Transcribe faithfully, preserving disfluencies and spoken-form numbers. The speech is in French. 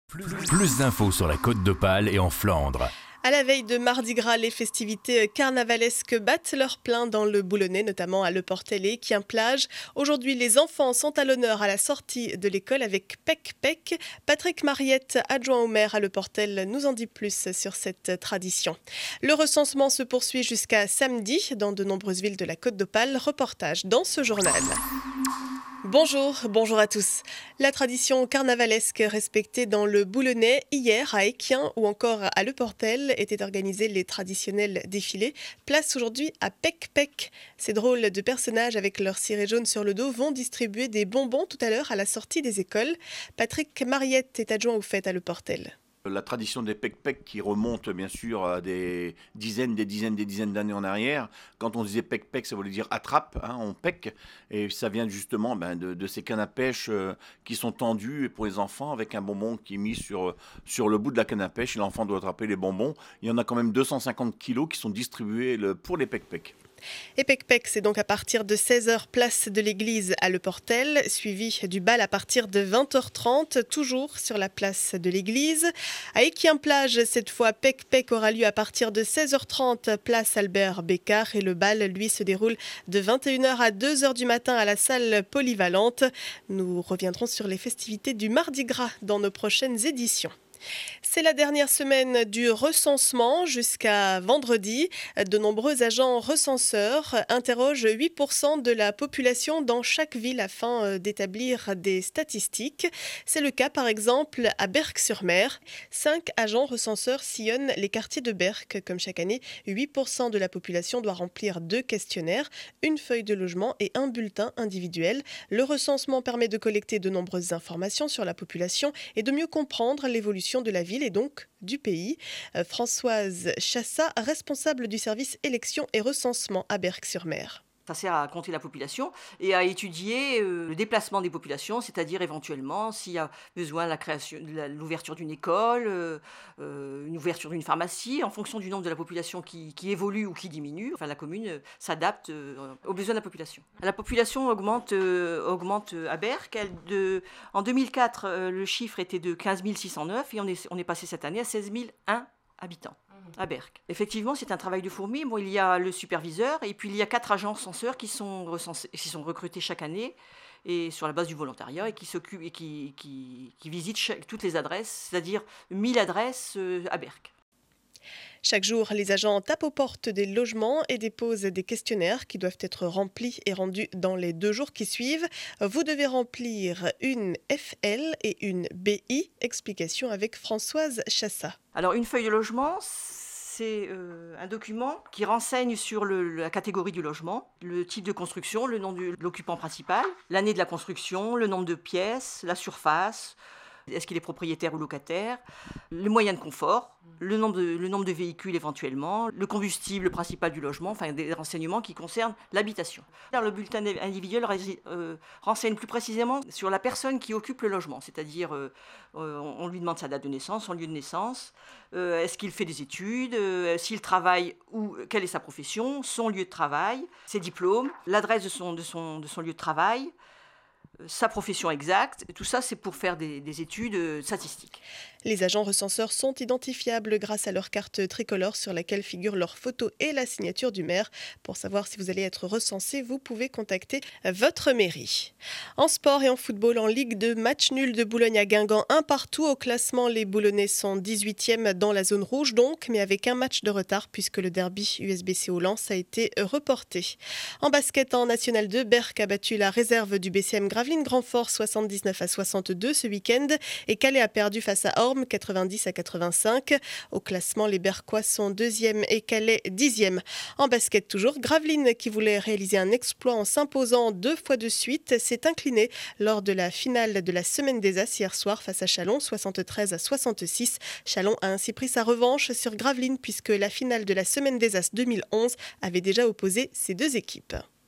Plus, plus d'infos sur la Côte d'Opale et en Flandre. À la veille de Mardi Gras, les festivités carnavalesques battent leur plein dans le Boulonnais, notamment à Le Portel et Équien-Plage. Aujourd'hui, les enfants sont à l'honneur à la sortie de l'école avec Pec Pec. Patrick Mariette, adjoint au maire à Le Portel, nous en dit plus sur cette tradition. Le recensement se poursuit jusqu'à samedi dans de nombreuses villes de la Côte d'Opale. Reportage dans ce journal. Bonjour, bonjour à tous. La tradition carnavalesque respectée dans le Boulonnais, hier à Équien ou encore à Le Portel, étaient organisés les traditionnels défilés. Place aujourd'hui à Pec Pec. Ces drôles de personnages avec leur ciré jaune sur le dos vont distribuer des bonbons tout à l'heure à la sortie des écoles. Patrick Mariette est adjoint aux fêtes à Le Portel. La tradition des pec-pec qui remonte bien sûr à des dizaines, des dizaines, des dizaines d'années en arrière. Quand on disait pec-pec, ça voulait dire attrape, hein, on pec. Et ça vient justement ben, de, de ces cannes à pêche euh, qui sont tendues pour les enfants avec un bonbon qui est mis sur, sur le bout de la canne à pêche. Et l'enfant doit attraper les bonbons. Il y en a quand même deux cent cinquante kilos qui sont distribués le, pour les pec-pec. Et Pec Pec, c'est donc à partir de seize heures, place de l'église à Le Portel, suivi du bal à partir de vingt heures trente, toujours sur la place de l'église. À Équien-Plage, cette fois, Pec Pec aura lieu à partir de seize heures trente, place Albert Bécard. Et le bal, lui, se déroule de vingt et une heures à deux heures du matin à la salle polyvalente. Nous reviendrons sur les festivités du Mardi Gras dans nos prochaines éditions. C'est la dernière semaine du recensement jusqu'à vendredi. De nombreux agents recenseurs interrogent huit pour cent de la population dans chaque ville afin d'établir des statistiques. C'est le cas par exemple à Berck-sur-Mer. Cinq agents recenseurs sillonnent les quartiers de Berck. Comme chaque année, huit pour cent de la population doit remplir deux questionnaires, une feuille de logement et un bulletin individuel. Le recensement permet de collecter de nombreuses informations sur la population et de mieux comprendre l'évolution de la ville et donc du pays. Euh, Françoise Chassa, responsable du service élection et recensement à Berck-sur-Mer. Ça sert à compter la population et à étudier euh, le déplacement des populations, c'est-à-dire éventuellement s'il y a besoin de la création, de la, l'ouverture d'une école, euh, euh, une ouverture d'une pharmacie, en fonction du nombre de la population qui, qui évolue ou qui diminue. Enfin, la commune euh, s'adapte euh, aux besoins de la population. La population augmente, euh, augmente à Berck. Elle, de, en deux mille quatre, euh, le chiffre était de quinze mille six cent neuf et on est, on est passé cette année à seize mille un habitants. À Berck. Effectivement, c'est un travail de fourmi. Bon, il y a le superviseur et puis il y a quatre agents censeurs qui sont, recensés, qui sont recrutés chaque année et sur la base du volontariat et qui s'occupent et qui, qui, qui visitent chaque, toutes les adresses, c'est-à-dire mille adresses euh, à Berck. Chaque jour, les agents tapent aux portes des logements et déposent des questionnaires qui doivent être remplis et rendus dans les deux jours qui suivent. Vous devez remplir une F L et une B I. Explication avec Françoise Chassa. Alors, une feuille de logement, c'est euh, un document qui renseigne sur le, la catégorie du logement, le type de construction, le nom de l'occupant principal, l'année de la construction, le nombre de pièces, la surface, est-ce qu'il est propriétaire ou locataire, les moyens de confort, le nombre de, le nombre de véhicules éventuellement, le combustible principal du logement, enfin des renseignements qui concernent l'habitation. Alors, le bulletin individuel euh, renseigne plus précisément sur la personne qui occupe le logement, c'est-à-dire euh, on lui demande sa date de naissance, son lieu de naissance, euh, est-ce qu'il fait des études, euh, s'il travaille ou quelle est sa profession, son lieu de travail, ses diplômes, l'adresse de son, de son, de son lieu de travail, sa profession exacte. Tout ça, c'est pour faire des, des études statistiques. Les agents recenseurs sont identifiables grâce à leur carte tricolore sur laquelle figure leur photo et la signature du maire. Pour savoir si vous allez être recensé, vous pouvez contacter votre mairie. En sport et en football, en Ligue deux, match nul de Boulogne à Guingamp, un partout au classement. Les Boulonnais sont dix-huitièmes dans la zone rouge donc, mais avec un match de retard puisque le derby U S B C au Lens a été reporté. En basket en National deux, Berck a battu la réserve du B C M Gravelines Grandfort soixante-dix-neuf à soixante-deux ce week-end et Calais a perdu face à Orme quatre-vingt-dix à quatre-vingt-cinq. Au classement, les Berquois sont deuxième et Calais dixième. En basket toujours, Gravelines, qui voulait réaliser un exploit en s'imposant deux fois de suite, s'est incliné lors de la finale de la Semaine des As hier soir face à Châlons, soixante-treize à soixante-six. Châlons a ainsi pris sa revanche sur Gravelines puisque la finale de la Semaine des As deux mille onze avait déjà opposé ces deux équipes.